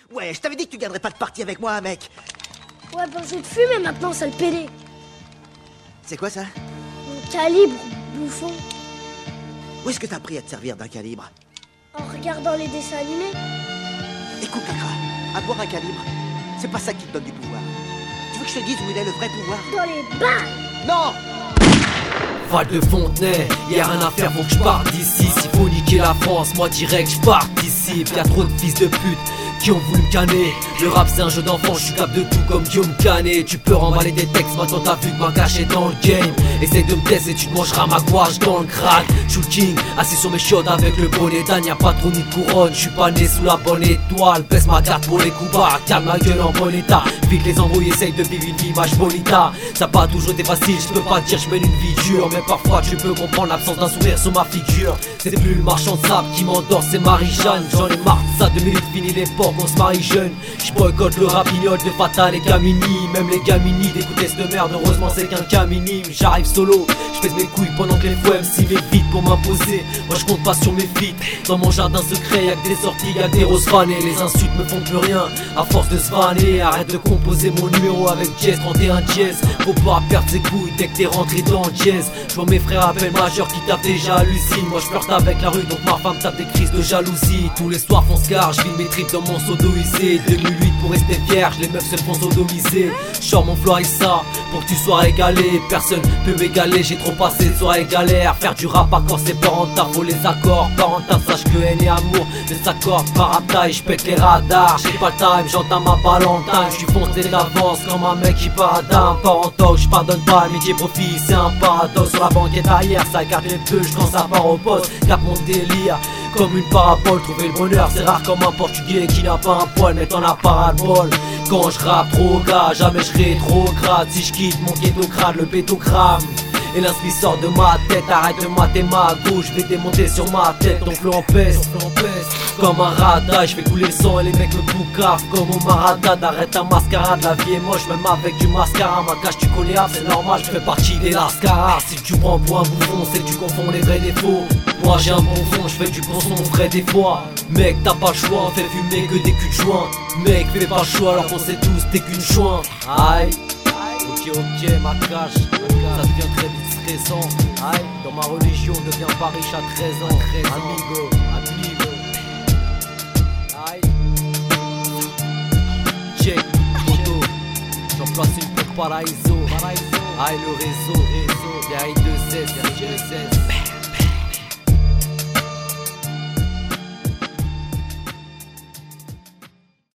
Ouais, je t'avais dit que tu gagnerais pas de partie avec moi, mec. Ouais, ben je te fume et maintenant, sale pédé. C'est quoi ça? Mon calibre, bouffon. Où est-ce que t'as appris à te servir d'un calibre? En regardant les dessins animés. Écoute, Cacra, avoir un calibre, c'est pas ça qui te donne du pouvoir. Tu veux que je te dise où il est le vrai pouvoir? Dans les balles. Non! Val de Fontenay, y'a rien à faire, faut que je parte d'ici. S'il faut niquer la France, moi direct je parte d'ici. Y'a trop de fils de pute qui ont voulu me canner. Le rap c'est un jeu d'enfant, je suis capable de tout comme Guillaume Canet. Tu peux remballer des textes, maintenant t'as vu que ma cache est dans le game. Essaye de me tester et tu te mangeras ma gouache dans le crack. J'suis le king, assis sur mes chiottes avec le bonnet d'âne. Y'a pas trop ni de couronne, j'suis pas né sous la bonne étoile. Baisse ma carte pour les coups bas, calme ma gueule en bon état. Vite les embrouilles, essaye de vivre une image bonita. Ça a pas toujours été facile, j'peux pas te dire j'mène une vie dure. Mais parfois tu peux comprendre l'absence d'un sourire sur ma figure. C'était plus le marchand de sable qui m'endort, c'est Marie-Jeanne. J'en ai marre de ça, 2 minutes fini l'époque, on se marie jeune. J'boycotte le rapignol de Fatal et Camini. Même les gamini d'écouter de merde, heureusement c'est qu'un cas minime. J'arrive solo, j'pèse mes couilles pendant que les fouets MC m'évitent pour m'imposer. Moi j'compte pas sur mes feats. Dans mon jardin secret y'a que des sorties, y'a que des roses fanées. Les insultes me font plus rien, à force de se faner. Arrête de composer mon numéro avec dièse, 31 dièse. Faut pas perdre ses couilles dès que t'es rentré dans le dièse. J'vois mes frères à peine majeurs qui tapent déjà à l'usine. Moi j'flirte avec la rue donc ma femme tape des crises de jalousie. Tous les soirs font scar, j'vide mes tripes dans mon sodoisé. 2008 pour rester vierge, les meufs se font sodomiser. J'sors mon flow ça pour que tu sois régalé. Personne peut m'égaler, j'ai trop passé de soirée galère. Faire du rap quand c'est pas rentable, faut les accords. Pas rentable, sache que haine et amour ne s'accordent par bataille. J'pète les radars, j'ai pas le time, j'entends ma valentine. J'suis foncé d'avance comme un mec qui part d'un parentoc. J'pardonne pas, métier profit, c'est un paradoxe. Sur la banquette arrière, ça garde les bûches quand ça part au poste. Cap mon délire comme une parabole, trouver le bonheur c'est rare comme un portugais qui n'a pas un poil mais t'en as pas ras le bol. Quand je rappe trop gras, jamais je rétrograde. Si je quitte mon ghetto crade, le béton crame. Et l'inspi sort de ma tête, arrête de mater ma gauche, je vais démonter sur ma tête, ton flow en peste. Comme un radar, je fais couler le sang et les mecs me boucavent comme au Maradad. Arrête ta mascarade, la vie est moche même avec du mascara. Ma cache tu connais, c'est normal, je fais partie des lascaras. Si tu prends pour un bouffon, c'est que tu confonds les vrais défauts. Moi j'ai un bon fond, je fais du bon son vrai des fois. Mec t'as pas le choix, on fait fumer que des culs de joint. Mec fais pas le choix alors qu'on sait tous t'es qu'une chouin. Aïe. Ok, ma cache, ça devient très vite stressant. Aïe, dans ma religion, on devient pas riche à 13 ans. Amigo, amigo. Aïe. Check, photo. J'en place une pour Paraíso. Aïe, le réseau. Y'a I2S,